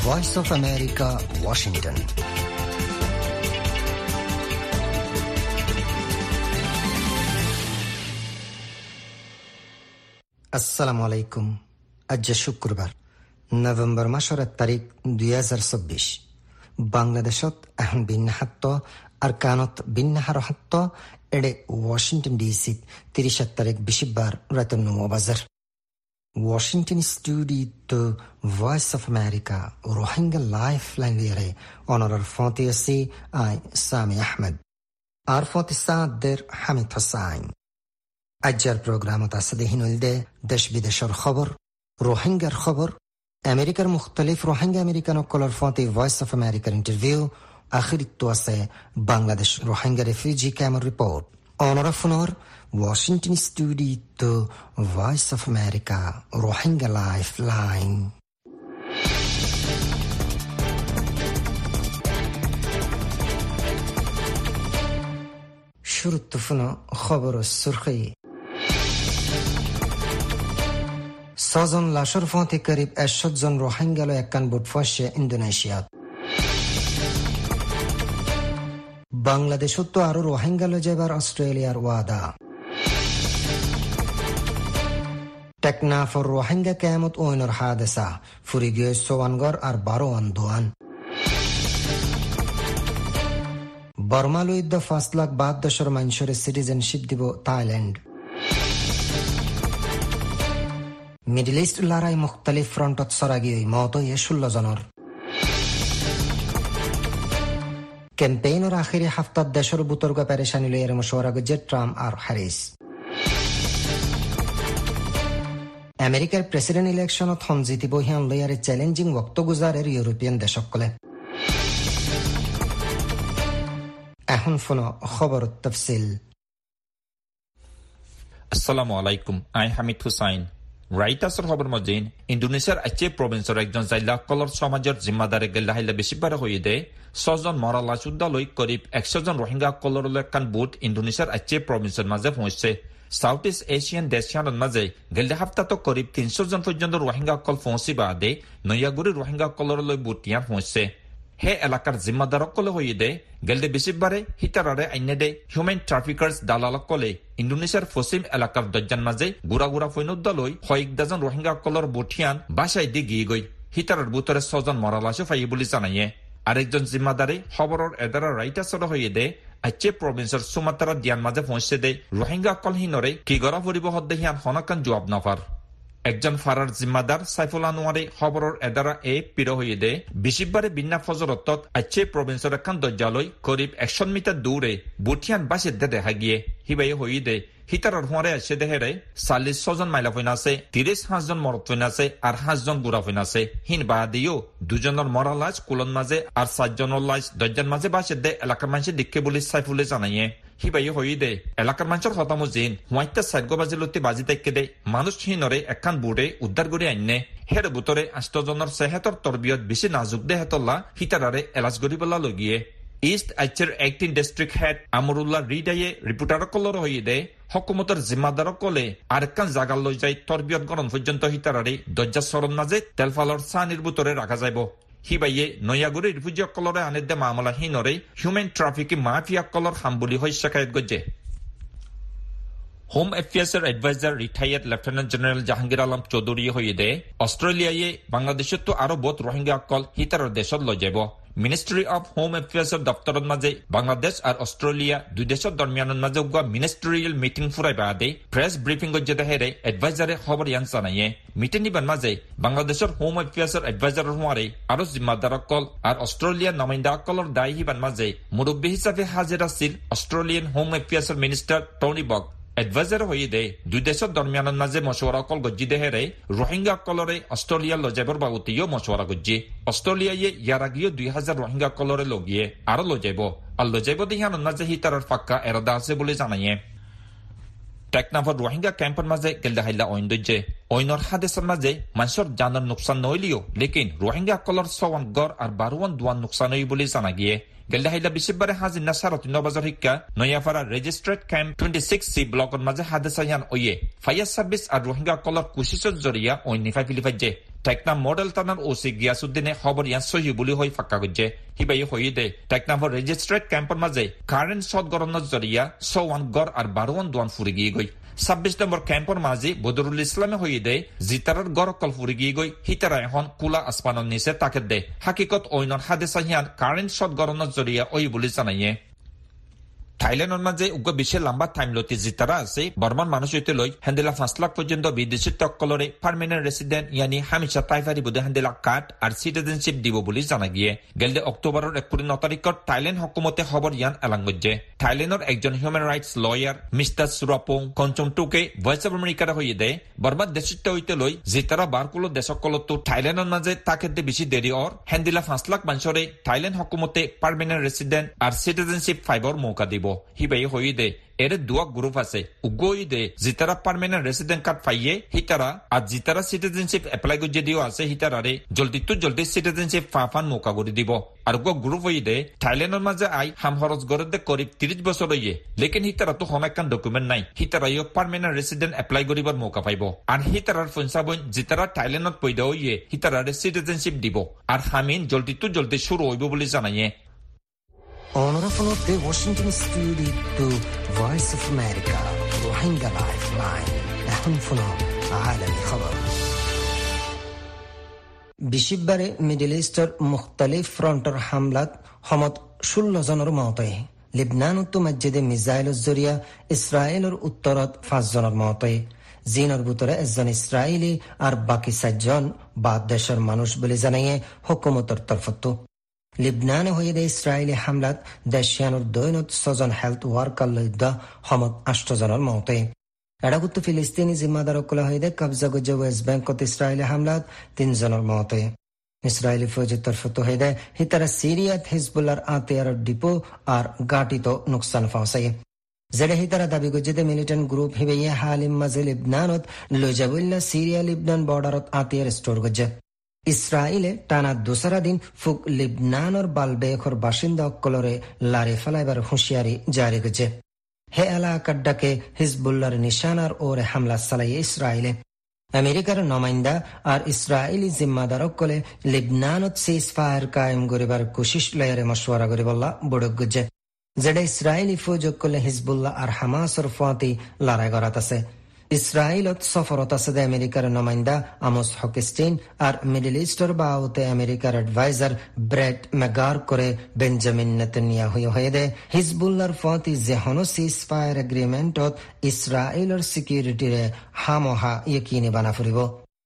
Voice of America, Washington. আসসালামু আলাইকুম। আজ শুক্রবার, নভেম্বর মাসের তারিখ 2024। বাংলাদেশত এখন বিন্যাহাত্ত আর কানত বিন্যাহার হাত্ত এডে ওয়াশিংটন ডিসিত 30 তারিখ বিশিবার রাত 9 বাজার। Washington studio Voice of America Rohingya Lifeline lere honorar fontiasi ay Sami Ahmed ar fontisader Hamid Hussain ajjar programot asade hinulde desh bideshar khabar Rohingya khabar Amerikar mukhtalif Rohingya American color fonti Voice of America interview akhirit to ase Bangladesh Rohingya refugee camp report honor of honor Washington studio Voice of America Rohingya Lifeline. শুরুত্তফুনো খবর সুরখি সজন লাশর ফতে করিব 100 জন রোহিঙ্গা একান বুট ফসে Indonesia. বাংলাদেশত আরো রোহিঙ্গা যাবার অস্ট্রেলিয়ার ওয়াদা। টেকনাফ রোহিঙ্গা ক্যামত ওইনর হাদেসা ফুরিগিয়ে সোয়ানগর আর 12 আন্দোয়ান। বর্মালুইদ্য 5,52,000 মানুষের citizenship দিব থাইল্যান্ড। মিডল ইস্ট লড়াই মুখতালিফ ফ্রন্টত সরাগিয়ে মত 16 জনের। ক্যাম্পেইনের আখিরি হাফতাত দেশের বুতর্গ পেরেশানি লইয়ের মশওয়ারা গজে ট্রাম্প আর হ্যারিস। আমেরিকার প্রেসিডেন্ট ইলেকশনত হন জিতিব হিয়ান লইয়ারে চ্যালেঞ্জিং ওয়াক্ত গুজারের ইউরোপিয়ান দেশকলে। এখন ফোন খবর তফসিল। আসসালামু আলাইকুম, আই হামিদ হুসাইন। রাইটাসর খবর মজিন ইন্দোনেশিয়ার আচে প্রভিন্সের একজন জাইলা কলর সমাজের জিম্মাদারে গেল্লা হাইলা বেশিবার হয়ে দে 6 জন মরালা সুদ্দালৈ করিব 100 জন রোহিঙ্গা কলর লেকান বুট ইন্দোনেশিয়ার আচে প্রভিন্সের মাঝে পৌঁছছে। সাউথ ইস্ট এশিয়ান দেশখানের মাঝে গেল্লা হাফতাত করিব 300 জন পর্যন্ত রোহিঙ্গা কল পৌঁছি বাদে নয়াগুড়ি রোহিঙ্গা কলরলৈ বুটিয়ান পৌঁছছে। হে এলাকার জিম্মাদারকলে হয়ে দে গেলদে বেশিবারে হিতারারে আইনে দে হিউম্যান ট্রাফিকার্স দালালকলে ইন্দোনেশিয়ার পশ্চিম এলাকার দজ্জান মাঝে গুড়া গুড়া ফৈনুদ্দালৈ কয়েক ডজন রোহিঙ্গা কলর বুটিয়ান বাসায় দি গিয়ে গই হিতারার বুতরে 6 জন মরালাশে ফাইয়ে বলে জানাইয়ে। আরেকজন জিম্মাদারে খবরের এদারা রাইটাসর হয়ে দে আচে প্রভিন্সের সুমাত্রা দিয়ান মাঝে পৌঁছে দে রোহিঙ্গা কলহিনরে কি গড়া পরিবহন দেহিয়ান হনাকান জবাব নাফার। একজন ফারার জিম্মাদার সাইফুল আনোয়ারে খবরের এদারা পির হয়ে দে বিশিবারে বিন্না ফজরত আচে প্রভিন্সের এখান দজ্জালৈ করিব 100 মিটার দূরে বুটিয়ান বাসে দে দেখা গিয়ে হিবাই হয়ে দে হিতারর হুঁয়ারে আছে দেহেরে 46 জন মাইলা ফইন আছে, 35 জন মরত ফইন আছে আর 5 জন গুড়া ফইন আছে। হিন বাদিও 2 জনের মরা লাশ কুলন মাঝে আর 7 জনের লাশ দজ্জান মাঝে বাসে দে এলাকার মানুষে দেখে বলে সাইফুলে জানাইয়ে। হিবাই হয়ে দে এলাকার মানুষের হতামজিন হুয়াইটা 4 বাজে লতি বাজি দেখে দে মানুষ হিনরে একখান বুড়ে উদ্ধার করে আইনে। হের বুতরে 8 জনের সেহেতর তরবিয়ত বেশি নাজুক দে হেতল্লা হিতারারে এলাজ গরিবল্লা লগিয়ে। ইস্ট আইচের 18 ডিস্ট্রিক্ট হেড আমরুল্লাহ রিডাইয়ে রিপোর্টার কলর হয়ে দে হকুমতের জিম্মাদার কলে আরেকখান জাগাল লই যাই তরবিয়ত গরম পর্যন্ত হিতারারে দজ্জা সরণ মাঝে তেলফালর সানির বুতরে রাখা যাইব। হিবাইয়ে নয়াগুড়ি রিফিউজি কলরে আনে দে মামলা হিনরে হিউম্যান ট্রাফিকিং মাফিয়া কলর হামবুলি হয়ে শেখায়ত গজ্জে। হোম এফেয়ার্সের adviser retired lieutenant general Jahangir Alam Chowdhury হয়ে দে অস্ট্রেলিয়ায় বাংলাদেশের তো আরো বহুত রোহিঙ্গা কল হিতার দেশত লৈ যাব। মিনিস্ট্রি অফ হোম এফেয়ার্সের দপ্তরের মাঝে বাংলাদেশ আর অস্ট্রেলিয়া দুই দেশের দরমিয়ানের মাঝে মিনিস্ট্রিয়াল মিটিং ফুরাই বাদে প্রেস ব্রিফিং গজ্জে দেহেরে অ্যাডভাইজারে খবর ইয়ান জানাইয়ে। মিটিং নিবার মাঝে বাংলাদেশের হোম এফেয়ার্সের অ্যাডভাইজার হওয়ারে আরো জিম্মাদার কল আর অস্ট্রেলিয়ার নমাইন্দা কলর দায়ী হিবার মাঝে মুরব্বী হিসাবে হাজির আছিল অস্ট্রেলিয়ান হোম এফেয়ার্সের মিনিস্টার টনি বক। এডভাইজার হয়ে দে দুই দেশের দরমিয়ানের মাঝে মশওয়ারা কল গজ্জি দেহেরে রোহিঙ্গা কলরে অস্ট্রেলিয়া লজাইবর বাবুতিও মশওয়ারা গজ্জি। অস্ট্রেলিয়ায় ইয়ার আগেও 2000 রোহিঙ্গা কলরে লগিয়ে আরো লজাইব আর লজাইব দেহিয়ানোর মাঝে হিতারার ফাক্কা এরাদা আছে বলে জানাইয়ে। টেকনাফর রোহিঙ্গা ক্যাম্পের মাঝে গেলদা হাইলা ঐন্দর্যে ঐনর হাদেশের মাঝে মানুষের জানার নোকসান নইলিও লেকিন রোহিঙ্গা কলর 100 গড় আর 12 দুয়ান নোকসান হই বলে জানা গিয়ে। গেলদা হাইলা বিশেষবারে হাজির নাসারত 9 বাজার শিক্ষা নয়াপাড়া রেজিস্ট্রেট ক্যাম্প 26C ব্লকের মাঝে হাদেশায়ান ওয়ে ফায়ার সার্ভিস আর রোহিঙ্গা কলর কুশিসের জরিয়া ওই নিফাই ফিলিফাইজে টেকনা মডেল টানার ওসি গিয়াসুদ্দিনে খবর ইয়ান সহি বুলি হই ফাক্কা গজ্জে হিবাই হই দে টেকনা ফর রেজিস্ট্রেড ক্যাম্পের মাঝে কারেন্ট শট গরনের জরিয়া 101 গড় আর 12 দোয়ান ফুরি গিয়ে গই 26 নম্বর ক্যাম্পের মাঝে বদরুল ইসলামে হই দে জিতারার গড় কল ফুরি গিয়ে গই হিতারা এখন কুলা আসমানের নিচে তাকে দে হাকিকত ওইনর হাদেসা হিয়ান কারেন্ট শট গরনের জরিয়া ওই বুলি জানাইয়ে থাইল্যান্ডের মাঝে উগ্র বিশ্বের লম্বা টাইম লতি জিতারা আছে বর্মান মানুষ হইতে লই হ্যান্ডেলা 5 লাখ পর্যন্ত বিদেশি তকলরে পার্মানেন্ট রেসিডেন্ট ইয়ানি হামিশা তাইফারি বুধে হ্যান্ডেলা কার্ড আর সিটিজেনশিপ দিব বলে জানা গিয়ে গেলদে অক্টোবরের 29 তারিখত থাইল্যান্ড হকুমতে খবর ইয়ান এলান গজ্জে থাইল্যান্ডের একজন human rights lawyer mister Surapong কঞ্চমটুকে ভয়েস অফ আমেরিকার হইয়ে দেয় বর্মান দেশিত হইতে লই জিতারা বারকুলো দেশকলতো থাইল্যান্ডের মাঝে তাকে বেশি দেরি অর হ্যান্ডেলা 5 লাখ মানুষরে থাইল্যান্ড হকুমতে পার্মানেন্ট রেসিডেন্ট আর সিটিজেনশিপ ফাইবর মৌকা দিব হিবাই হই দে এর দুয়া গ্রুপ আছে উগই দে জিতারা পার্মানেন্ট রেসিডেন্ট কার্ড পাইয়ে হিতারা আর জিতারা সিটিজেনশিপ এপ্লাই করে দিও আছে হিতারারে জলদি সিটিজেনশিপ ফাফান মৌকা করে দিব আর গো গ্রুপ হই দে থাইল্যান্ডের মাঝে আই হাম খরচ গড়ে দে করিব 30 বছর হইয়ে লেকিন হিতারা তো হনাকান ডকুমেন্ট নাই হিতারা ইও পার্মানেন্ট রেসিডেন্ট এপ্লাই করিবার মৌকা পাইব আর হিতারার ফনসাবন জিতারা থাইল্যান্ডত পয়দা হইয়ে হিতারারে সিটিজেনশিপ দিব আর হামিন জলদি শুরু হইব বলে জানাইয়ে Honorable of the Washington Studio to Voice of America Rohingya Lifeline أهنفنا عالمي خبر বিশিববারে মিডল ইস্টর মুখতালিফ ফ্রন্টর হামলাত হমত 16 জনের মতে লিবনান উত্তর মসজিদে মিসাইলের জরিয়া ইসরায়েলের উত্তরত 5 জনের মতে জিনের ভিতরে একজন ইসরায়েলি আর বাকি 7 জন বাদ দেশের মানুষ বলে জানাইয়ে হুকুমতের তরফত লিবনানে হয়ে দে ইসরায়েলি হামলাত দেশিয়ানোর দৈনত 6 জন হেলথ ওয়ার্কার লইদা হমত 8 জনের মতে এডাগুত্ত ফিলিস্তিনি জিম্মাদার কলা হয়ে দে কবজা গজ্জে ওয়েস্ট ব্যাংকত ইসরায়েলি হামলাত 3 জনের মতে ইসরায়েলি ফৌজের তরফত হয়ে দে হিতারা সিরিয়াত হিজবুল্লাহর আতিয়ার ডিপো আর গাটিত নুকসান ফাঁসাই জেডে হিতারা দাবি গজ্জে দে মিলিটেন্ট গ্রুপ হিবেয়ে হালিম মাঝে লিবনানত লজাবুল্লাহ সিরিয়া লিবনান বর্ডারত আতিয়ার স্টোর গজ্জে ইসরায়েলে টানা দোসরা দিন ফুক লিবনানর বালবেখর বাসিন্দা অক্কলরে লারে ফেলাইবার হুঁশিয়ারি জারি গেছে হে এলাকার ডাকে হিজবুল্লাহর নিশানার ওরে হামলা চালাইয়ে ইসরায়েলে আমেরিকার নমাইন্দা আর ইসরায়েলি জিম্মাদার অক্কলে লিবনানত সিজ ফায়ার কায়েম করিবার কোশিশ লয়ারে মশওয়ারা করি বল্লা বড় গেছে যেটা ইসরায়েলি ফৌজ অক্কলে হিজবুল্লাহ আর হামাসর ফাঁতি লড়াই করাত আছে ইসরায়েলত সফরত আছে আমেরিকার নমাইন্দা আমোস হকিস্টিন আর মিডল ইস্টর বাউতে আমেরিকার অ্যাডভাইজার ব্রেট মেগার করে বেঞ্জামিন নেতানিয়াহু হয়ে দে হিজবুল্লাহর ফাঁতি যেহনো সিজ ফায়ার এগ্রিমেন্টত ইসরায়েলের সিকিউরিটিরে হামহা ইয়কিনি বানা ফুরিব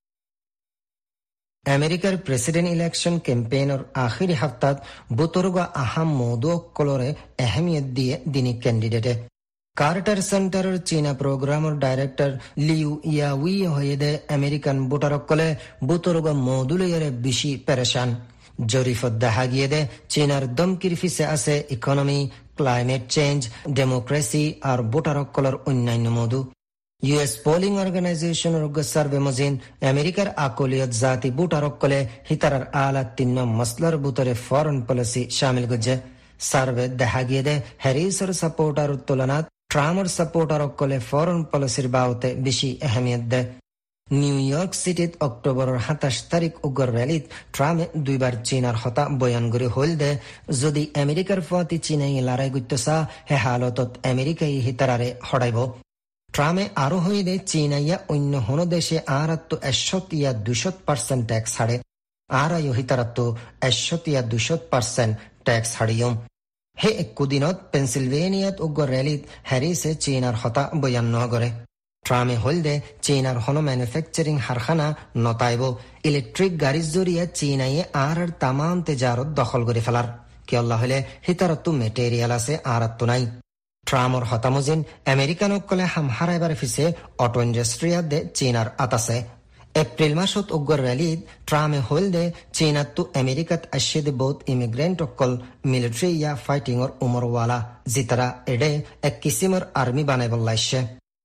আমেরিকার প্রেসিডেন্ট ইলেকশন ক্যাম্পেইনের আখিরি হপ্তাত বুতরগা আহাম মৌদু কলরে আহমিয়ত দিয়ে দিনী ক্যান্ডিডেটে কার্টার সেন্টারের চীনা প্রোগ্রামের ডাইরেক্টর লিউ ইয়াউই হয়ে দে আমেরিকান ভোটারকলে বুতরগা মৌদুলের বেশি পেরেশান জরিফত দেখা গিয়ে দে চীনার দমকির ফিসে আছে ইকোনমি ক্লাইমেট চেঞ্জ ডেমোক্রেসি আর ভোটারকলের অন্যান্য মৌদু ইউএস পোলিং অর্গানাইজেশনের সার্ভে মজিন আমেরিকার আকলিয়ত জাতি ভোটারকলে হিতারার আলা 3 মসলার বুতরে ফরেন পলিসি শামিল গজে সার্ভে দেখা গিয়ে দে হ্যারিসের সাপোর্টার তুলনাত ট্রাম্পের সাপোর্টার অকলে ফরেন পলিসির বাবতে বেশি আহমিয়ত দেয় নিউ ইয়র্ক সিটিত অক্টোবরের 27 তারিখ উগ্র র্যালিত ট্রাম্পে 2 বার চীনার হতা বয়ান করে হল দে যদি আমেরিকার ফাতি চীনাই লড়াই করতেছা হে হালতত আমেরিকাই হিতারারে হড়াইব ট্রাম্পে আরো হয়ে দে চীনাইয়া অন্য হন দেশে আর 100% ট্যাক্স হাড়ে আর হিতারাত 100% ট্যাক্স হাড়িয়ম হে একদিনত পেনসিলভেনিয়াত উগ্র র্যালিত হ্যারিসে চীনার হতা বয়ান নগরে ট্রামে হল দে চীনার হন ম্যানুফ্যাকচারিং হারখানা নতাইব ইলেকট্রিক গাড়ির জরিয়া চীনাইয়ে আর তামাম তেজারত দখল করে ফেলার কি আল্লাহ হলে হিতারত মেটেরিয়াল আছে আর নাই ট্রামর হতামজিন আমেরিকান কলে হাম হারাইবার ফিসে অটো ইন্ডাস্ট্রিয়া দে চীনার আতাছে এপ্রিল মাসত উগ্র র্যালিত ট্রামে হল দে চীনাত আমেরিকাত আসে দে বহুত ইমিগ্রেন্ট অকল মিলিটারি ইয়া ফাইটিং অর উমরওয়ালা জিতারা এডে এক কিসিমর আর্মি বানাইব লাইছে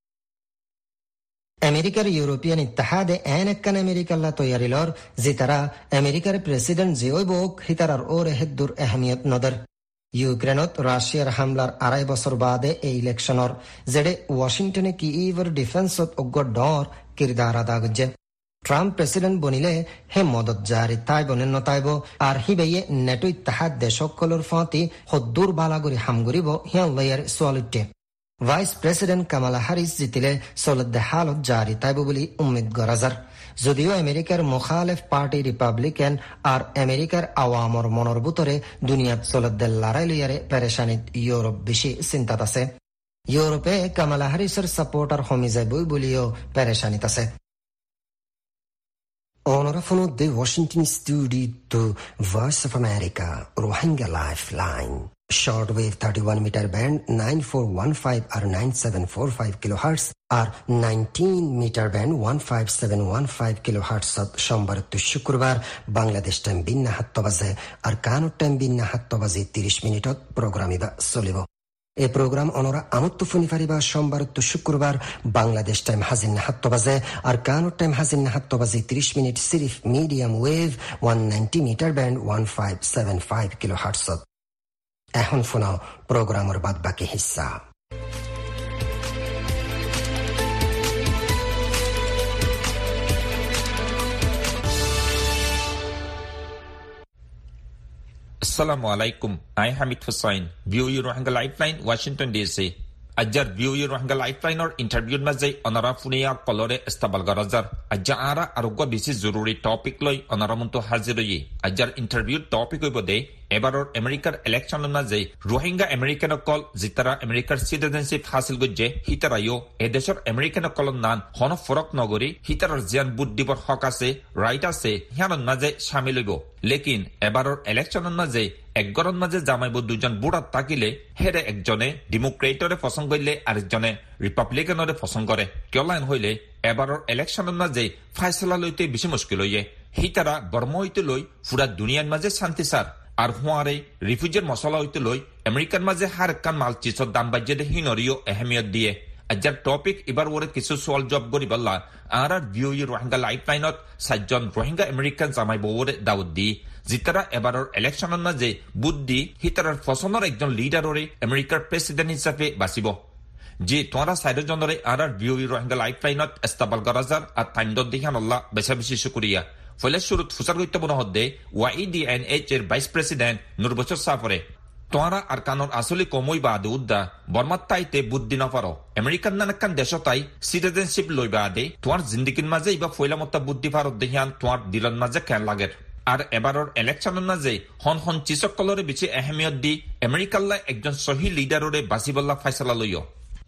আমেরিকার ইউরোপিয়ান ইত্তেহাদে একখান আমেরিকাল্লা তৈয়ারিলর জিতারা আমেরিকার প্রেসিডেন্ট জিওইবক হিতারার ওরে হেদ্দুর আহমিয়ত নদর ইউক্রেনত রাশিয়ার হামলার 2.5 বছর বাদে এই ইলেকশনর জেডে ওয়াশিংটনে কিইভর ডিফেন্সত উগ্র ডর কিরদার আদা গজ্জে ট্রাম্প প্রেসিডেন্ট বনিলে হে মদত জারি তাইব নতাইব আর হিবেয়ে নেটো ইত্তেহাদ দেশসকলৰ ফতি হদ্দুর বালাগুৰি হামগুৰিব হিয়ান লয়াৰ সোয়ালুটে ভাইস প্রেসিডেন্ট কামালা হারিস জিতিলে সলদ্দে হালত জারি তাইব বুলি উম্মিদ গরাজার যদিও আমেরিকার মুখালেফ পার্টি রিপাবলিকান আর আমেরিকার আওয়ামর মনের ভিতরে দুনিয়াত সলদ্দে লড়াই লইয়ারে পেরেশানিত ইউরোপ বেশি চিন্তাত আছে ইউরোপে কামালা হারিসের সাপোর্টার কমি যাইবই বলিও পেরেশানিত আছে Onorafono de Washington studio to Voice of America, Rohingya Lifeline. Shortwave 31 meter band 9415 or 9745 kilohertz or 19 meter band 15715 kilohertz at সোমবার to শুক্রবার বাংলাদেশ টাইম বিন্না 7 বাজে আর কানাডা টাইম বিন্না 7 বাজে 30 মিনিটত প্রোগ্রামিবা চলিব এই প্রোগ্রাম অনরা আমত্ত ফোনি ফারিবা সোমবার তো শুক্রবার বাংলাদেশ টাইম হাজির 7 বাজে আর কানাডা টাইম হাজির 7 বাজে 30 মিনিট সিরিফ medium wave 190 metre band 1575 kilohertz এখন শোনাও প্রোগ্রামের বাদ বাকি হিস্সা Assalamu alaikum. I Hamid Hussain. View your Rohingya Lifeline, Washington DC. Ajar view your Rohingya Lifeline or interview mazai onara funia kolore estabal garazar. Ajar ara arugwa bisi zururi topic loi onara muntu haziroyi. Ajar interview topic oibode ebaror American election mazai Rohingya American kol zitara American citizenship hasil gujje hitarayo edeshor American kol nan hono forok nogori hitarar jian buddibor hok ase right ase hianon mazai shamil hoibo. লেকিন এবাৰৰ ইলেকশ্যনৰ মাজে একগৰৰ মাজে জামাইব দুজন বুঢ়া থাকিলে হেৰে একজনে ডেমোক্ৰেটৰে পছন্দ কৰিলে আৰু একজনে ৰিপাব্লিকানৰে পছন্দ কৰে কিয়লাইন হইলে এবাৰৰ ইলেকশ্যনৰ মাজে ফাইছলা লইতে বেছি মুশকিল হয়ে হিতাৰা বৰ্ম হইতে লৈ পুৰা দুনিয়াৰ মাজে শান্তি সাৰ আর হুঁয়ারে রিফিউজির মশলা হইতে লৈ আমেরিকার মাঝে হার কান মাল চিজর দাম বাজ্যে হিনরিও এহমিয়ত দিয়ে আজাৰ টপিক এবাৰ ওরে কিছু সোয়াল জব করি বললা আর ভিউ রোহিঙ্গা লাইফলাইনত 7 জন রোহিঙ্গা আমেরিকান জামাই বউরে দাউদ দি জিতারা এবাৰৰ ইলেকশনের মাঝে বুদ্ধি হিতারার পছন্দর একজন লিডাররে আমেরিকার প্রেসিডেন্ট হিসাবে বাঁচিব যে তোমরা 7 জনরে আর ভিউ রোহিঙ্গা লাইফলাইনত এস্তাবল গরাজার আর তাইন্দ দিহানল্লাহ বেশা বেশি শুকরিয়া ফলে শুরুত ফুসার গইতে বন হদ্দে ওয়াইডিএনএইচ এর ভাইস প্রেসিডেন্ট নুরবছর সাফরে তোমরা আর কানর আসলে কমই বাদে উদ্দা বর্মাত তাইতে বুদ্ধি না পারো আমেরিকান নানাকান দেশ তাই সিটিজেনশিপ লই বাদে তোমার জিন্দিগির মাঝে ইবা ফয়লা মত বুদ্ধি পারত দেহিয়ান তোমার দিলন মাঝে খেয়াল লাগের আর এবাৰৰ ইলেকশনের মাঝে হন হন চিসকলরে বেশি আহমিয়ত দি আমেরিকাল্লা একজন সহি লিডাররে বাঁচিবল্লা ফাইসলা লইও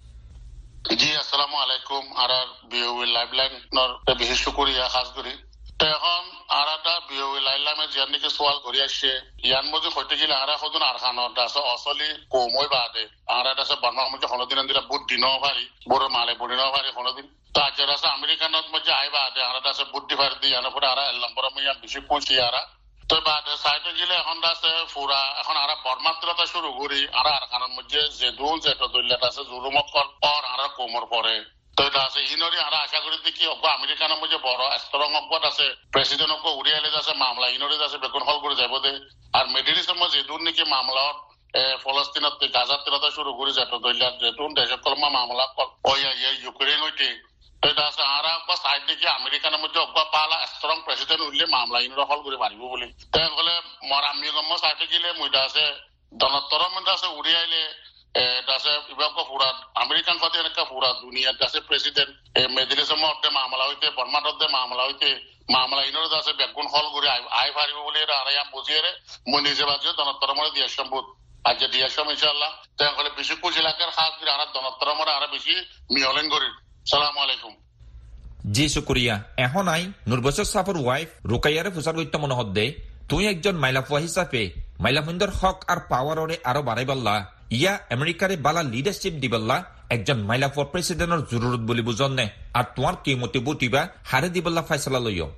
জি আসসালামু আলাইকুম আর বিওবি লাইফলাইন নর বেশি শুকরিয়া খাস করি এখন আরাদা বিওবি লাইলামে জানিকে সওয়াল করি আসছে ইয়ান মজু হইতে গিলা আরা হদুন আর খানর দাসে অসলি কোমই বাদে আরা দাসে বার্মা মজু হলদিন দিলা বুদ্ধি ন ভারি বড় মালে বড়ি ন ভারি হলদিন তা যারা আমেরিকানত মজু আই বাদে আরা দাসে বুদ্ধি ভারি দি আনা পরে আরা এল্লাম্বর মিয়া বেশি কুচি আরা তো বাদে সাইতে গিলে এখন দাসে পুরা এখন আরা বর্মাত্রতা শুরু করি আরা আর খানর মধ্যে যে দুল যেটা দইলা দাসে জুলুমকল আর আরা কোমর পরে তো আছে ইনরি আর আশা করি দেখি আমেরিকানের মধ্যে বড় স্ট্রং অবগত আছে প্রেসিডেন্ট অব উড়িয়ালে আছে মামলা ইনরি আছে বেগুন হল করে যাব দে আর মেডিরিসের মধ্যে দুর্নীতি মামলা ফলস্তিনত গাজার তেলতা শুরু করে যেত দইলা যেতুন দেশের কলমা মামলা কল ওই ইউক্রেন হইতে তো আছে আর বা সাইড দেখি আমেরিকানের মধ্যে অব্বা পালা স্ট্রং প্রেসিডেন্ট উঠলে মামলা ইনরি হল করে মারিব বলে তাই বলে মর আমি গম সাইডে গেলে মুইটা আছে দনতর মধ্যে আছে উড়িয়াইলে দাসে ইবাক পুরা আমেরিকান কথা একটা পুরা দুনিয়া দাসে প্রেসিডেন্ট মেডিরিসের মধ্যে মামলা হইতে বর্মাটতে মামলা হইতে মামলা ইনরে দাসে বেগুন হল করে আই পারিব বলে আর ইয়াম বুঝিয়ে মই নিজে বাজে দনতর মধ্যে দিয়ে সম্ভব আজ দিয়ে সম ইনশাআল্লাহ তাই বলে বেশি কুচি লাগার খাস করে আর দনতর মধ্যে আর বেশি মিয়লেন করি আসসালামু আলাইকুম জি শুকরিয়া এখন আই নুরবছর সাফর ওয়াইফ রুকাইয়ারে ফুসার গইতে মনে হদ্দে তুই একজন মাইলাফুয়া হিসাবে মাইলাফুন্দর হক আর পাওয়ারে আরো বাড়াইবাল্লা ইয়া আমেরিকারে বালা লিডারশিপ দিবাল্লা একজন মাইলাফুয়া প্রেসিডেন্টর জরুরত বলি বুঝন নে আর তোমার কি মতে বুটিবা হারে দিবাল্লা ফাইসলা লইও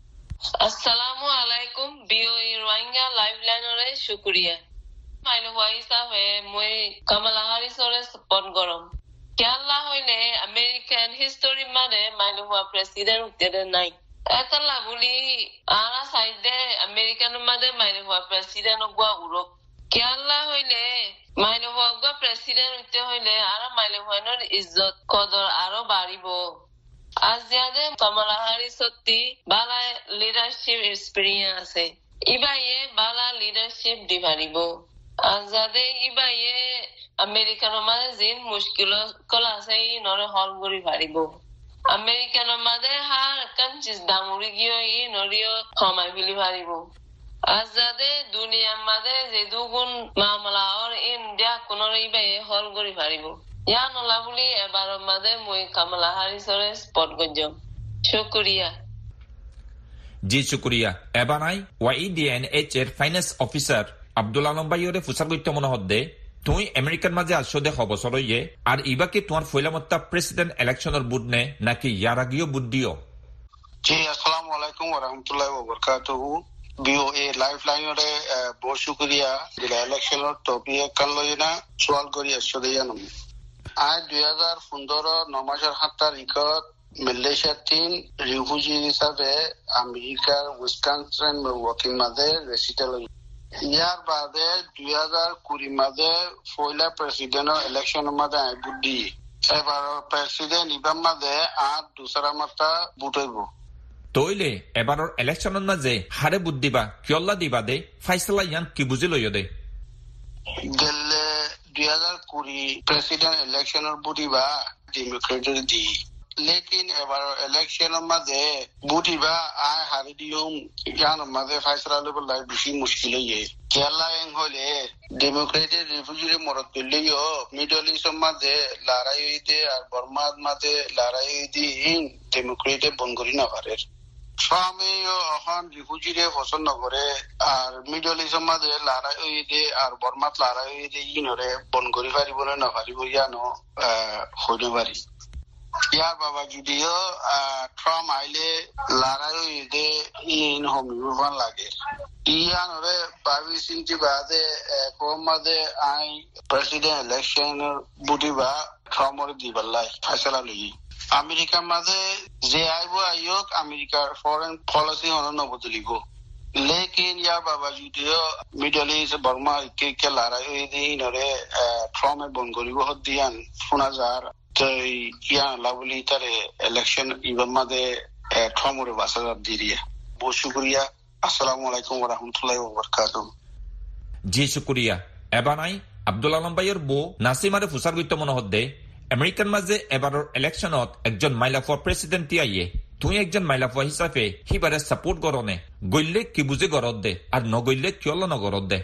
আসসালামু আলাইকুম বিওই রোহিঙ্গা লাইফলাইনরে শুকরিয়া মাইলাফুয়া হিসাবে মই কামালা হারিসরে সাপোর্ট গরম কেয়াল্লা হইলে আমেরিকান হিস্টোরি মানে মাইলাফুয়া প্রেসিডেন্ট উঠতে নাই এতলা বলি আরা সাইডে আমেরিকান মাঝে মাইলাফুয়া প্রেসিডেন্ট গুয়া উড়ক কেয়াল্লা হইলে মাইলাফুয়া প্রেসিডেন্ট হইতে হইলে আর মাইলাফুয়ানোর ইজ্জত কদর আরো বাড়িব আজিয়াদে কামালা হারিসতি বালা লিডারশিপ এক্সপেরিয়েন্স আছে ইবায়ে বালা লিডারশিপ দিবারিব আজাদে ইবায়ে আমেরিকানৰ মাঝে জিন মুশকিল কলা আছে নরে হল করি পারিব আমেরিকানৰ মাঝে হার কাঞ্চিস দামুরি গিয়ে নরিও কমাই ফেলি পারিব আজাদে দুনিয়ার মাঝে যে দুগুণ মামলা আর ইন্ডিয়া কোন ইবায়ে হল করি পারিব ইয়া নলা বলি এবাৰৰ মাঝে মই কামালা হারিসরে স্পট গজম শুকরিয়া জি শুকরিয়া এবানাই YEDNH এর ফাইন্যান্স অফিসার আব্দুল আলম ভাইয়রে ফুসার গইত মনে হদ্দে তুই আমেরিকার মাঝে আসদে হবছর ইয়ে আর ইবাকে তোমার ফইলামত্তা প্রেসিডেন্ট ইলেকশনের বুট নে নাকি ইয়ার আগেও বুট দিও জি আসসালামু আলাইকুম ওয়া রাহমাতুল্লাহি ওয়া বারাকাতুহু BOA লাইফলাইনরে বহুত শুকরিয়া ইলেকশনের টপিক কান লইনা সওয়াল করি আসদে জানুম আজ 2015 নমাসের 7 তারিখত মালয়েশিয়ার 3 রিফিউজি হিসাবে আমেরিকার উইসকনসিন মিলওয়াকির মাঝে রেসিডেল ইয়ার বাদে 2020 মাঝে ফয়লা প্রেসিডেন্টের ইলেকশনের মাঝে বুদ্ধি এবার প্রেসিডেন্ট ইবাম মাঝে আর দুসরা মাত্রা বুটইব তইলে এবাৰৰ ইলেকশনের মাঝে হারে বুদ্ধি বা কিয়ল্লা দিবা দে ফাইসলা ইয়ান কি বুঝি লইও দে গেলে 2020 প্রেসিডেন্ট ইলেকশনের বুটিবা ডেমোক্রেটর দি লেকিন এবার ইলেকশনের মাঝে বুটিবা আই হারি দিউম ইয়ান মাঝে ফাইসলা লইব লাই বেশি মুশকিল হইয়ে কেলা এং হলে ডেমোক্রেটের রিফিউজি মরদ পেলেও মিডল ইস্টের মাঝে লড়াই হইতে আর বর্মার মাঝে লড়াই হইতে ডেমোক্রেটে বন্ধ করি না পারে স্বামীও এখন রিফিউজিরে পছন্দ করে আর মিডল ইস্টের মাঝে লড়াই হইতে আর বর্মাত লড়াই হইতে ইনরে বন্ধ করি পারিব না পারিব ইয়ানো হইতে পারি ইয়ার বাবা যদিও ট্রাম্প আইলে লড়াই হইতে ইন হমিবান লাগে ইয়ানরে ভাবি চিন্তি বাদে কম মাঝে আই প্রেসিডেন্ট ইলেকশনের বুটিবা ট্রাম্পরে দিবাল্লাই ফাইসলা লই আমেরিকার মাঝে যে আইব আইয়ক আমেরিকার ফরেন পলিসি হন নবদলিব লেকিন ইয়ার বাবা যদিও মিডল ইস্ট বর্মা কে লড়াই হয়ে দিয়ে নরে ট্রাম্পে বন্ধ করিব দিয়ান শোনা যার ইয়ান লাভলি তারে ইলেকশন ইবার মাঝে ট্রাম্পরে বাসার দিয়ে বহুত শুক্রিয়া আসসালামু আলাইকুম ওয়া রাহমাতুল্লাহি ওয়া বারাকাতুহু জি শুকরিয়া এবানাই আব্দুল আলম ভাইয়ের বউ নাসিমারে ফুসার গইত মনে হদ্দে আমেরিকান মাঝে এবাৰৰ ইলেকশনত একজন মাইলা ফর প্রেসিডেন্ট আইয়ে তুই একজন মাইলা ফর হিসাবে হিবারে সাপোর্ট করনে গইলে কি বুঝে গরদ দে আর নগইলে কিয়ল নগরদ দে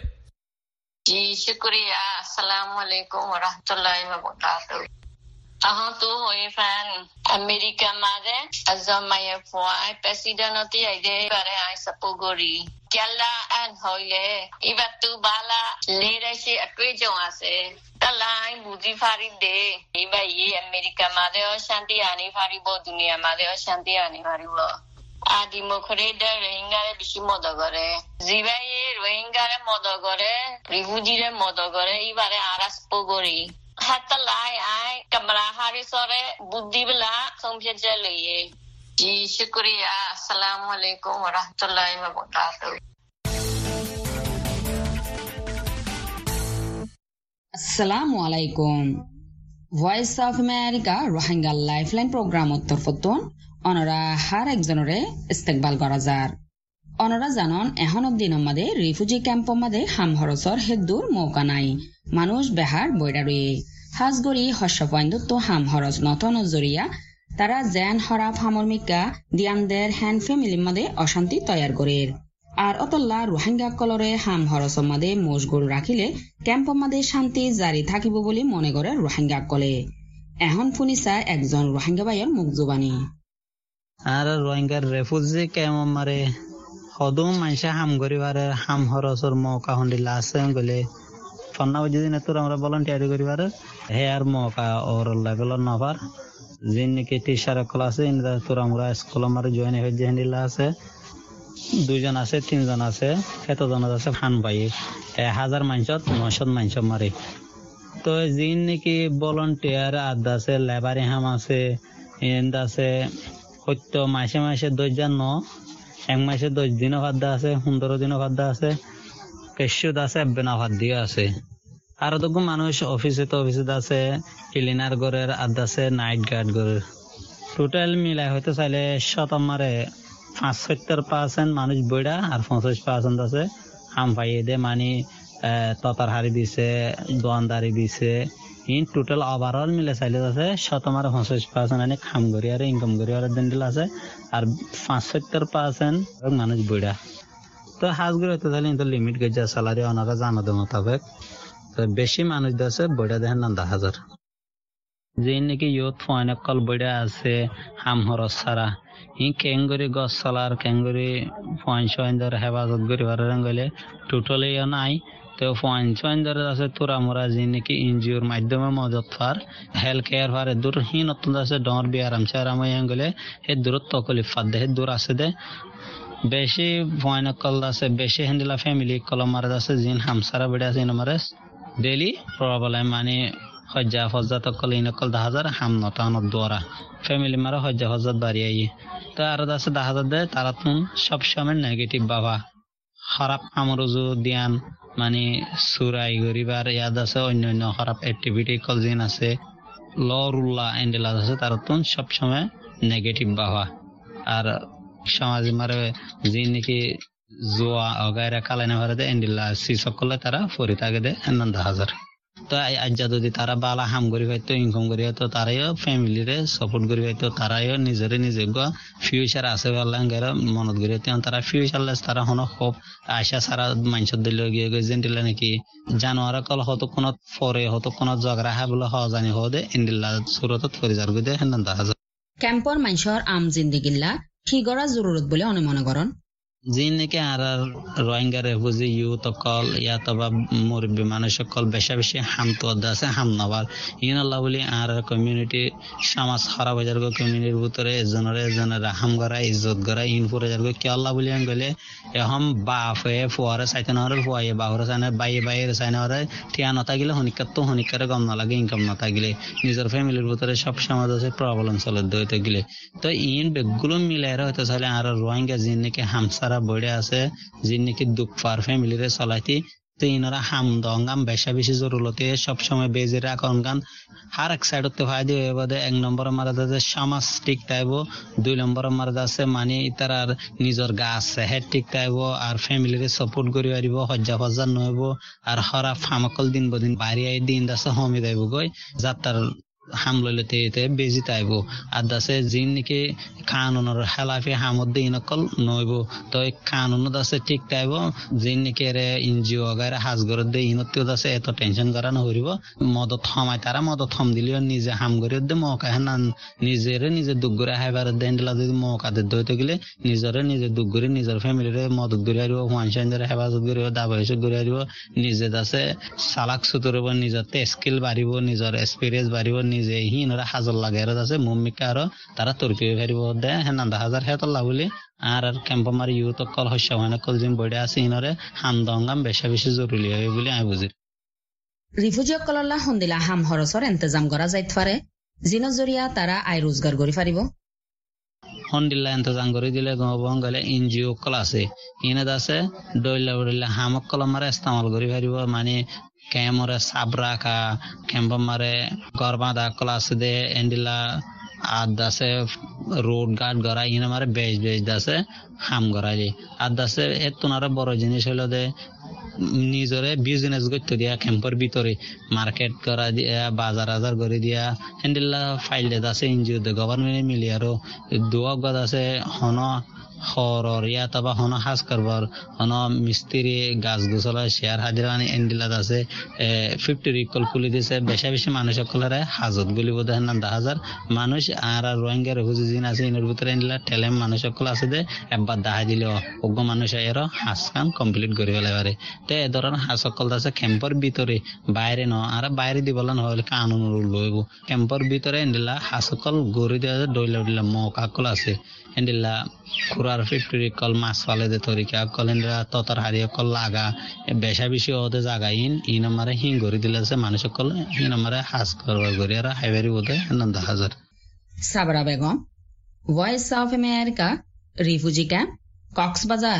জি শুকরিয়া আসসালামু আলাইকুম ওয়া রাহমাতুল্লাহি ওয়া বারাকাতুহু আহা তো হই ফ্যান আমেরিকা মাঝে আজমায়ে ফয় প্রেসিডেন্টতি আইদে পারে আই সাপোর্ট করি কেলা আন হইলে এবার তো বালা লিডারশিপ আটুইজং আছে তালাই বুঝি পারি দে এবার আমেরিকা মাঝে শান্তি আনি পারিব দুনিয়া মাঝে শান্তি আনি পারিব আদি মুখরেদা রোহিঙ্গারে বেশি মদ করে জিবাই রোহিঙ্গারে মদ করে রিফিউজিরে মদ করে এবারে আরাসপো করি হাতা লাই আই কামালা হারিসরে বুদ্ধি বলা সংফিয়ে লইয়ে জি শুকরিয়া আসসালামু আলাইকুম ওয়া রাহমাতুল্লাহি ওয়া বারাকাতুহু আসসালামু আলাইকুম voice of America Rohingya lifeline programme তরফতন অনরা হার একজনরে ইস্তেকবাল করা যার অনরা জানন এহনত দিনৰ মাদে রিফিউজি ক্যাম্প মাদে হাম হরসর হেদুর মৌকা নাই মানুষ বেহার বৈরারে হাজগরি হর্ষপয়ন্দুত্ব হাম হরস নতন জরিয়া তারা জেন হরাফ হামরমিকা দিয়ানদের হ্যান্ড ফ্যামিলির মাদে অশান্তি তৈয়ার করে আর অতল্লা রোহিঙ্গা কলরে হাম হরস মাদে মশগুল রাখিলে ক্যাম্প মাদে শান্তি জারি থাকিব বলে মনে করে রোহিঙ্গা কলে এখন ফুনিসা একজন রোহিঙ্গা ভাইয়ের মুখ জুবানি আর রোহিঙ্গার রেফিউজি ক্যাম্প মারে হদম মানুষে হাম করিবার হাম হরসর মৌকা হন্দিলা আছে গলে ফন্না যদি না তোর আমরা ভলান্টিয়ারি করিবার হে আর মৌকা ওর লেভেলর নভার যিন নাকি টিচার ক্লাসে ইনদা তোর আমরা স্কুল মারে জয়েন হয়ে যে হন্দিলা আছে 2 জন আছে 3 জন আছে কতজন আছে খান ভাই 1000 মানুষত 900 মানুষ মারে তো যিন নাকি ভলান্টিয়ার আদা আছে লেবারে হাম আছে ইনদা আছে হয়ত মাসে মাসে 10 জন এক মাসে 10 দিনও ভাদ্দা আছে 15 দিনও ভাদ্দা আছে কেশুদ আছে বেনা ভাত দিয়ে আছে আর তো মানুষ অফিসে আছে ক্লিনার ঘরের আদা আছে নাইট গার্ড ঘরের টোটাল মিলাই হয়তো চাইলে শতমারে 75% মানুষ বইড়া আর 25% আছে হাম পাইয়ে দে মানে ততার হারি দিছে দোয়ানদারি দিছে ইন টোটাল ওভারঅল মিলে চাইলে আছে শতমারে 25% মানে কাম করি আর ইনকাম করি আর দিন আছে আর 75% মানুষ বইড়া। তো হাজগুলো হতে চাইলে কিন্তু লিমিট গেছে স্যালারি ওনারা জানাতে মোতাবেক তো বেশি মানুষ আছে বইড়া দেখেন 9000 যে নাকি ইয়ত ফয়নকল বইড়া আছে হাম হরস ছাড়া ই কেঙ্গুরি গছ চলার কেঙ্গুরি ফয়ন ধরে হেফাজত করি গেলে টোটালি নাই। তো ফয়ন ধরে আছে তোরা মোরা যে নাকি এনজিওর মাধ্যমে মদত ফার হেলথ কেয়ার ফার দূর হি নতুন আছে ডর বিয়ারাম চারাম গেলে হে দূরত তকলিফ ফার দে হে দূর আছে দে বেশি ফয়নকল আছে বেশি হেন্দিলা ফ্যামিলি কলমার আছে জিন হামসারা বেড়ে আছে ইনমারে ডেইলি প্রবলেম মানে হজ্জা ফজ্জা তকল ইনকল 10,000 হাম নটানত দোরা ফ্যামিলি মারা হজ্জা ফজ্জাত বাড়ি আই তো আর আছে 10,000 দেয় তারা তুন সবসময় নেগেটিভ বাবা খারাপ আমরজু দিয়ান মানে সুরাই গরিবার ইয়াদ আছে অন্য খারাপ অ্যাক্টিভিটি কল জিন আছে লরুল্লাহ এন্ডেলা আছে তারা তুন সবসময় নেগেটিভ বাবা আর সমাজ মারে যে নাকি জোয়া অগায়রা কালাইনা ভারে দে এন্ডেলা সি সকলে তারা ফরি থাকে দে 90,000। তো আজ যদি তারা বালা হাম করি হয়তো ইনকাম করি হয়তো তারাইও ফ্যামিলিরে সাপোর্ট করি হয়তো তারাইও নিজেরে নিজে ফিউচার আছে বললাম মনত করি হয়তো তারা ফিউচারলেস তারা হন খুব আশা সারা মাইন্ডসেট দিল গিয়ে যেন দিলে নাকি জানোয়ার কল হতো কোনো ফরে হতো কোনো জগরা হা বলে হ জানি হদে ইন্দিল্লা সুরতত করে যার গদে 90,000। ক্যাম্পর মাইনসর আম জিন্দিগিল্লা কি করা জরুরত বলে অনে মনে করেন যে নাকি আর রোহিঙ্গা রেফিউজি ইউথ অকল ইয়াতবা মুরব্বী মানুষ সকল বেশা বেশি হামতো আছে হাম নাবার ইনাল্লাহ বলি আর কমিউনিটি সমাজ খারাপ হয়ে যাবে কমিউনিটির ভিতরে এজনের হাম করা ইজ্জত করা ইনফুরে যাবে কি আল্লাহ বলি গেলে এখন বাপ হয়ে ফুয়ারে চাইতে নহরে ফুয়াইয়ে বাহুরে চাইনে বাইরে চাইনে হরে ঠিয়া নথাকিলে হনিকারে গম নালাগে ইনকাম নথাকিলে নিজের ফ্যামিলির ভিতরে সব সমাজ আছে প্রবলেম চলে দইতে গেলে তো ইন বেগগুলো মিলাই হয়তো চাইলে আর রোহিঙ্গা যে নাকি হামসারা বড়ে আছে যে নাকি দুঃখ ফার ফ্যামিলিরে চলাইতে তো ইনারা হাম দঙ্গাম বেশা বেশি জরুরতে সবসময় বেজে রাখন গান হার এক সাইড হতে ফায়দা হয়ে বাদে 1 নম্বর মারাদ আছে সমাজ ঠিক টাইব 2 নম্বর মারাদ আছে মানে তার নিজের গাছ হেড ঠিক টাইব আর ফ্যামিলিরে সাপোর্ট করি পারিব হজ্জা ফজ্জা নহব আর হরা ফামকল দিন বদিন বাড়ি আই দিন দাসে হমি যাইব গই যাত্রার হামলতে বেজি তাইব আর দাসে জিন নাকি কানুনের হেলাফি হামদ্দে ইনকল নইব তো কানুন দাসে ঠিক তাইব জিন নাকি রে এনজিও গারে হাজ করে দে ইনতেও দাসে এত টেনশন করা নহরিব মদত হমায় তারা মদত হম দিলেও নিজে হাম করে দে মৌকা হেন নিজেরে নিজে দুঃখ করে হাইবার দেন্ডলা যদি মৌকা দে দইতে গেলে নিজরে নিজে দুঃখ করে নিজের ফ্যামিলিরে মদত করে আরিব হুয়ানসাইনদের হেফাজত করিব দাবাইশ করে আরিব নিজে দাসে চালাক সুতরিব নিজের স্কিল বাড়িব নিজের এক্সপিরিয়েন্স বাড়িব নিজে হিনরা হাজার লাগে আর আছে মম্মিকা আরো তারা তর্কি ফেরিব দে 90,000 হেতল্লা বলি আর ক্যাম্প মারি ইউথ কল হস্য হয় না কল জিম বইডে আছে ইনরে হামদঙ্গাম বেশা বেশি জরুরি হয় বলে আমি বুঝি। রিফিউজি কলল্লা হন্দিলা হাম হরসর ইন্তজাম করা যাইতে পারে জিনৰ জৰিয়া তারা আয় রোজগার করি পারিব হন্দিল্লা ইন্তজাম করে দিলে গলে এনজিও কল আছে ইনাদ আছে ডইলা উড়িলা হামক কলমারে ইস্তেমাল করি পারিব মানে ক্যামরে সাব রাখা ক্যাম্প মারে গরবাদা ক্লাস দে এন্ডিলা আর দাসে রোড গার্ড গড়া ইনে মারে বেজ দাসে হাম গড়াই আর দাসে এর তোনারা বড় জিনিস হলো দে নিজরে বিজনেস করতে দিয়া ক্যাম্পের ভিতরে মার্কেট করা দিয়া বাজার আজার করে দিয়া হ্যান্ডেলা ফাইল দে দাসে এনজিও দে গভর্নমেন্ট মিলি আরো দোয়া গদ আছে হন হরর ইয়াতবা হন হাজ করবার হন মিস্ত্রি গাছ গোছলা শেয়ার হাজিরা এন্ডিলাত আছে 50 রিকল খুলি দিছে বেশা বেশি মানুষ সকলের হাজত গুলি বোধ 90,000 মানুষ আর রোহিঙ্গা রেফিউজি জিন আছে এর ভিতরে এন্ডিলা টেলেম মানুষ সকল আছে দে একবার দেখা দিলে অজ্ঞ মানুষ এর হাজ কাম কমপ্লিট করে ফেলে পারে তো এ ধরনের হাজ সকল আছে ক্যাম্পের ভিতরে বাইরে ন আর বাইরে দিবলা নহলে কানুন লইব ক্যাম্পের ভিতরে এন্ডিলা হাজ সকল গড়ি দেওয়া ডইলা উঠলা মকাকল আছে এন্ডিলা খুরার 50 রিকল মাছ ফালে দে তরিকা কল এন্ডিলা ততার হারিয়ে কল লাগা বেশা বেশি ওদের জায়গা ইন আমারে হিং গড়ি দিলে আছে মানুষ সকল ইন আমারে হাজ করবার গড়ি আর হাইবারি বোধে 90,000। Sabra Begum, voice of America, refugee camp, Cox's Bazar.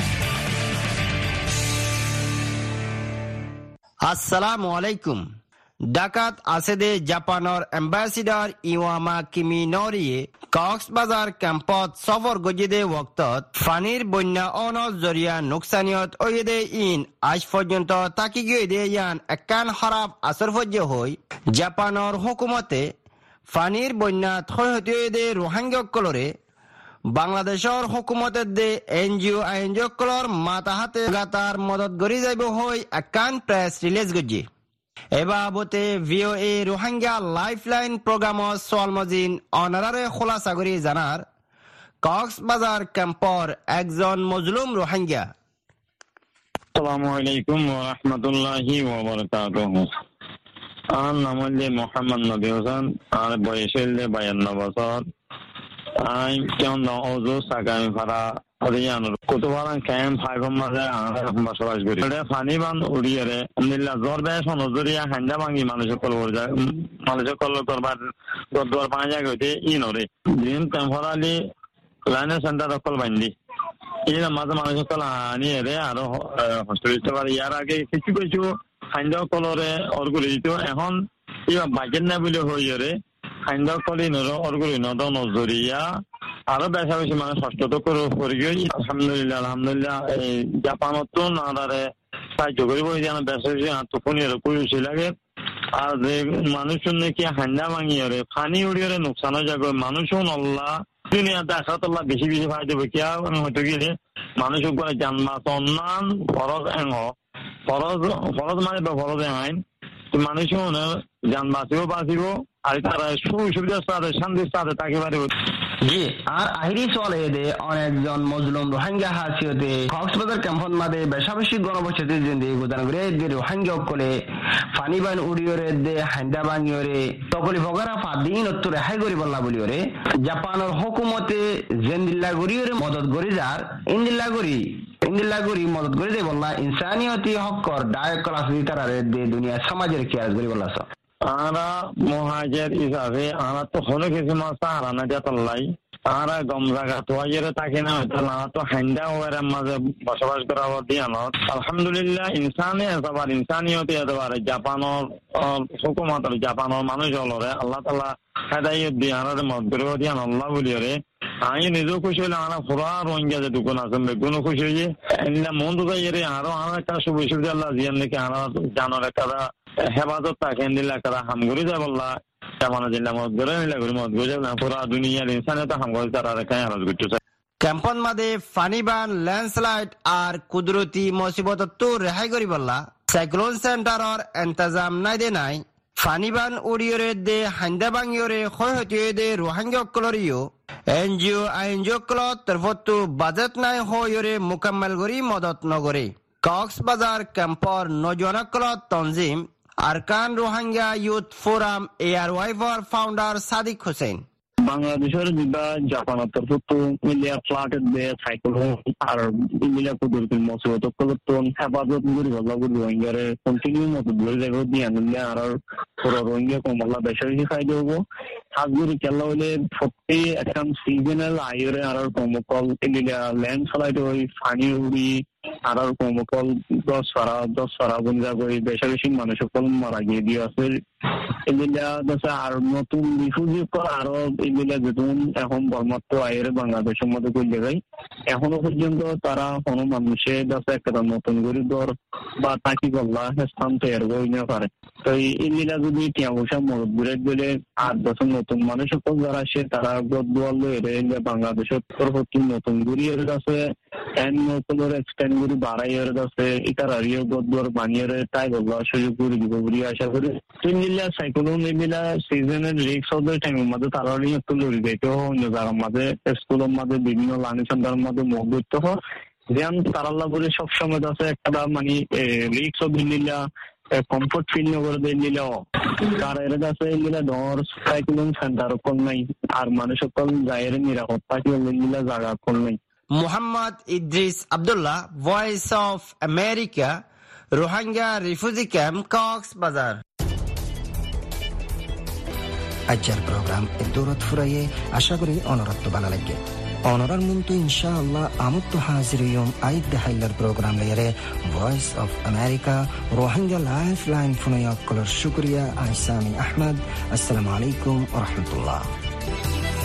আসসালামু আলাইকুম। ঢাকাত আছে দে জাপানৰ এম্বাসিডাৰ ইৱামা কিমিনৰিয়ে কক্সবাজাৰ কেম্পত সফৰ গজিদে ওক্তত ফানিৰ বন্যা অনৰ জৰিয়া নোকচানিয়ত ওয়েদে ইন আজ পৰ্যন্ত তাকি গিয়ে ইয়ান একান খৰাব আসৰ ফজ্য হৈ জাপানৰ হুকুমতে ফানিৰ বন্যাত ক্ষয়ক্ষতি ৰোহিংগাসকলৰে বাংলাদেশৰ হুকুমতের দে এনজিও আইনজকলর মাথা হাতে গাতার মদত গড়ি যাইব হৈ একান প্রেস রিলিজ গজি এবাবতে ভিওএ রোহিঙ্গা লাইফলাইন প্রোগ্রামত সোয়ালমজিন অনারারে খোলাসা করি জানার কক্সবাজার ক্যাম্পর একজন মজলুম রোহিঙ্গা। আসসালামু আলাইকুম ওয়া রাহমাতুল্লাহি ওয়া বারাকাতুহু। আমার নাম হল মোহাম্মদ নবী হোসেন, আর বয়স হল 52 বছর। আমি কেমন অজু সাগামি ফারা হরিয়ানার কুতুবালান ক্যাম্প 5 মাসে বসবাস করি। ফানি বান উড়িয়ে আলহামদুলিল্লাহ জ্বর বেশ নজরিয়া হান্ডা ভাঙি মানুষের কল করবার গদ্দুয়ার পানি জায়গা হইতে ইনরে দিন টেম্পোরালি লাইনের সেন্টার কল বান্ধি এই মাঝে মানুষের কল আনিয়ে রে আরো হস্পিটাল পারে। ইয়ার আগে কিছু কিছু হান্ডা কলরে অর করে দিত, এখন এবার বাজেট না বলে হইয়ে রে হান্ডা কলি অরগুলি নদ নজরিয়া আরো বেশা বেশি মানুষ হস্ত করে গিয়ে আলহামদুলিল্লাহ এই জাপানত তো নারে সাহায্য করিব বেশা বেশি আত্মফোনি কুড়ি লাগে। আর যে মানুষ নাকি হান্ডা ভাঙিয়ে রে ফানি উড়িয়ে নোকসান হয়ে যাবে মানুষও নল্লা দুনিয়াতে আসাতল্লা বেশি বেশি ফাই দেবে কিয়া হয়তো গেলে মানুষ জানমাত অন্যান ফরজ এং ফরজ মানে ফরজ আইন মানুষও যান বাঁচিব আর তারা সুবিধার সাথে শান্তির সাথে তাকে পারে। জি আর আহিরি চলে দে অনেকজন মজলুম রোহিঙ্গা হাসিয়তে কক্সবাজার ক্যাম্পত মাদে বেশাবেশি গণবসতি জিন্দি গুদান করে দে রোহিঙ্গা কলে ফানি বান উড়িয়রে দে হান্ডা বাঙিয়রে তকলি ভগারা ফাদিন অত্তর রেহাই করি বললা বলিয়রে জাপানের হুকুমতে জেন্দিল্লা গরিয়রে মদত গরি যার ইন্দিল্লা গরি মদত গরি দে বললা ইনসানিয়তি হকর ডায়ক ক্লাসি তারারে দে দুনিয়া সমাজের কেয়ার করি বললা। আরা মহাজের হিসাবে আরা তো হলে কিছু মাস হারানা যাতল্লাই আরা গম জায়গা তোয়াইরে থাকে না হয়তো না তো হান্ডা ওয়ার মাঝে বসবাস করা দিয়ানত আলহামদুলিল্লাহ ইনসানে এতবার ইনসানিয়তে এতবার জাপানের হুকুমতের জাপানের মানুষ হলরে আল্লাহ তাআলা হেদায়েত দিয়ে আনারে মদরে দিয়ান আল্লাহ বলিরে আমি নিজেও খুশি হইলে আমরা পুরা রোহিঙ্গা যে দোকান আছে বেগুনও খুশি হয়ে এমনি মন তো যাই আরো একটা সুবিধা আল্লাহ জিয়ান নাকি আনা জানার একটা হেফাজত থাকেন দিলে একটা হামগুড়ি যায় বললা জামানা দিল্লা মদ করে নিলে মদ করে যাবে না পুরা দুনিয়ার ইনসানিয়ত হামগুড়ি তারা রেখায় আনাজ করতেছে। ক্যাম্পন মাদে ফানিবান ল্যান্ডস্লাইড আর কুদরতি মুসিবত তো রেহাই করি বললা সাইক্লোন সেন্টারর ইন্তজাম নাই দে নাই ফানিবান উড়িয়রে দে হান্ডা বাঙিয়রে ক্ষয়ক্ষতি দে রোহিঙ্গা কলরিও এনজিও আইনজিও ক্লত তরফতো বাজেট নাই হয়রে মুকাম্মাল করি মদত নগরে কক্সবাজার ক্যাম্পর নজনকলত তনজিম আরকান রোহিঙ্গা ইউথ ফোরাম এয়ারওয়াইভার ফাউন্ডার সাদিক হোসেন। বাংলাদেশের যেটা জাপানের তরফ মিলিয়া ফ্লাটের দিয়ে সাইক্লোন আর মিলিয়া কুদরতির মুসিবত কলতন হেফাজত করি ভালো করে রোহিঙ্গারে কন্টিনিউ মতো ধরে যাবে দিয়ে আনলে আর পুরো রোহিঙ্গা কমলা বেশি বেশি খাইতে হবো হাজগুড়ি খেলা হইলে সত্যি একটা সিজনাল আইরে আর কমকল মিলিয়া ল্যান্ডস্লাইড ওই ফানি উড়ি আর কমকল 10 ফারা বন্ধা করে বেশি বেশি মানুষ সকল মারা গিয়ে দিয়ে আছে এগুলা দেশে আর নতুন রিফিউজি আরো এগুলা যেমন এখন বর্মাত্র আয়ের বাংলাদেশের মধ্যে করলে যায় এখনো পর্যন্ত তারা কোনো মানুষের দেশে একটা নতুন গরিবর বা তাকি গল্লা স্থান তৈরি করে নিতে পারে। তো এগুলা যদি টিয়া পয়সা মদত ঘুরে গেলে আর দেশের নতুন মানুষ সকল যারা আসে তারা গদুয়াল বাংলাদেশের তরফ নতুন গরিবের কাছে নতুন এক্সটেন্ড করে বাড়াইয়ের কাছে এটার আরিও গদুয়ার বানিয়ে তাই গল্লা সুযোগ করে দিব বলে আশা করি। সাইক্লোন এগুলা সিজনের রিক্স ওদের টাইমের মধ্যে তারা একটু লড়ি যাইতে অন্য জায়গার মাঝে স্কুলের মাঝে বিভিন্ন লার্নিং সেন্টারের মধ্যে মুখ ধরতে হয় যেন তারাল্লা করে সবসময় আছে একটা মানে রিক্স ও দিল্লা কমফোর্ট ফিল করে দিল তার এর কাছে এগুলা ধর সাইক্লোন সেন্টার কোন নাই আর মানুষ সকল গায়ের নিরাপত্তা কি এগুলা জায়গা কোন নাই। Mohammad Idris Abdullah, voice of America, Rohingya refugee camp Cox's Bazar. আজকের প্রোগ্রাম এ দূরত ফুরাইয়ে আশা করি অনরত্ব ভালো লাগে। Onorar muntu inshallah amuttu haziriyum aid dahillar program lere Voice of America Rohingya Lifeline funayat kalar shukriya Aisami Ahmad. Assalamu alaikum wa rahmatullah.